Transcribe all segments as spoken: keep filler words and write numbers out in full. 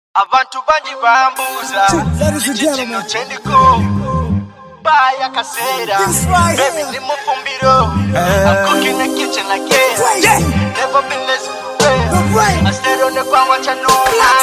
Abantu banji bambuza ikintu chendiko baya kasera baby ni mufumbiro I'm cooking a kitchen again never been less prepared I stayed on the ground watching no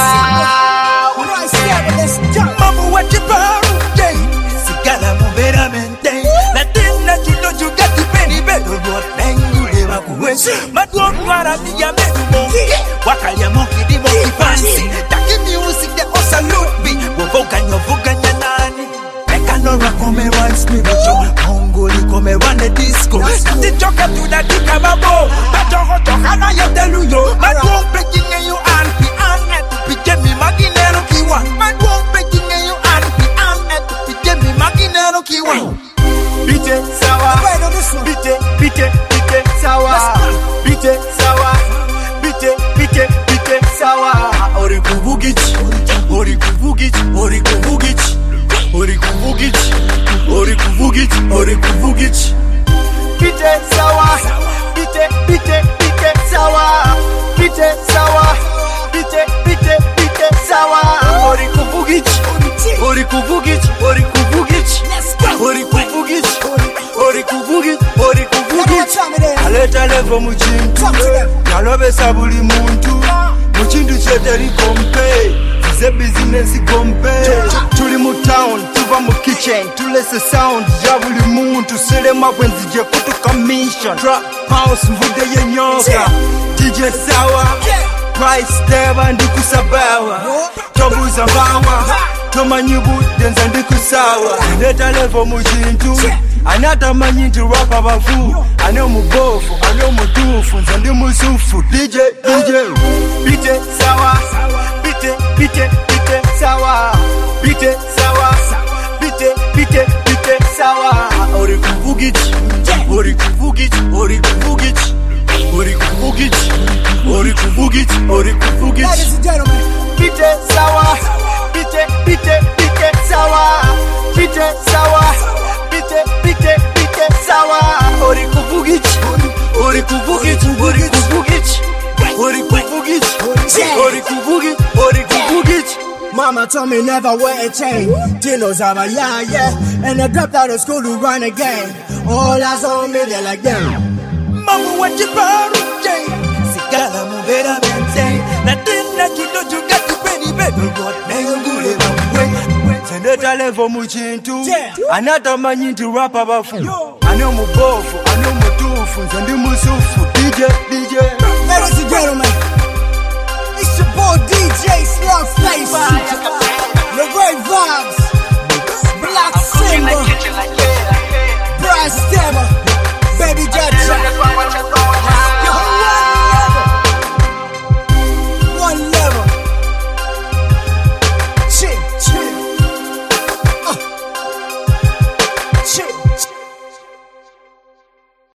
Mama what you birthday sigala mubera mente na tena kilo juga tipeni bedo bot nengule bakuwese madwongwara niya medumo wakalya mokidi mokipansi taki music de osalute me wovoganya voganya nani mekanora come right spiritual mongoli come run the disco kati choka to the dikababo batongo toka na yeteluyo madwong breaking you and the anet pijemi maginero kiwa madwong breaking you and the anet pijemi maginero kiwa bite sawa bite bite bite sawa bite sawa bite bite bite sawa ori kuvugichi ori kuvugichi ori kuvugichi ori kuvugichi ori kuvugichi ori kuvugichi bite sawa bite bite bite sawa bite sawa bite bite bite sawa ori kuvugichi ori kuvugichi ori kuvugichi ori kuvugichi ori kuvugichi ori kuvugichi aleta levo muchintu yalobesa buli muntu muchintu cheteri kompe ze business kompe tuli mu town tuva mu kitchen tulese sound ya buli muntu selema bwenzije kutuka mission trap house mvude yenyoka D J sawa price teba ndikusabawa tobuza bawa tomanyibudde nza ndikusawa leta levo muchintu anata manyinti rapa bafu ane mubofu ane mutufu nza ndi musufu D J D J bite sawa bite bite bite sawa bite sawa bite bite bite sawa ori kuvugichi ori kuvugichi ori kuvugichi ori kuvugichi ori kuvugichi ori kuvugichi bite sawa bite bite bite sawa bite sawa bite bite bite sawa ori kuvugichi ori kuvugichi ori kuvugichi ori kuvugichi ori kuvugichi ori kuvugichi. Mama told me never wear a chain. Dinos are my yeah, yeah. And I dropped out of school to run again. All eyes on me, they're like, damn. Mama, what you birthday? Sigala mubera mente. Na tena kilo juga tipeni bedo bot nengule bakuwe. Sendeta levo muchintu anata manyinti rapa bafu ane mubofu ane mutufu nza ndi musufu D J D J Ladies and gentlemen